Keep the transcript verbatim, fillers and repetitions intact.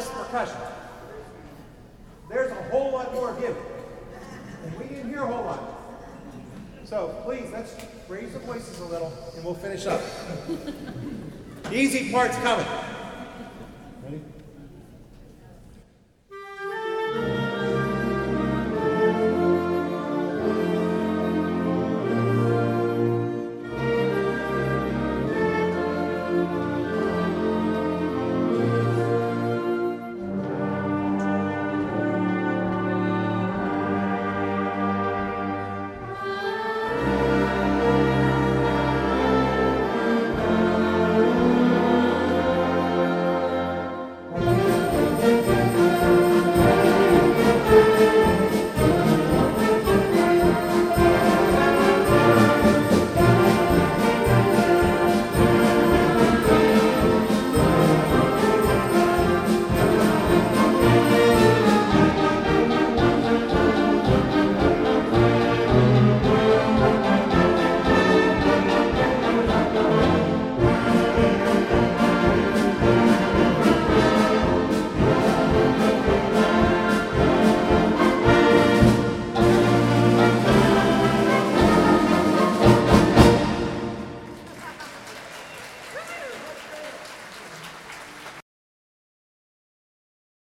percussion. There's a whole lot more of you. And we didn't hear a whole lot. So please, let's raise the voices a little and we'll finish up. The easy part's coming.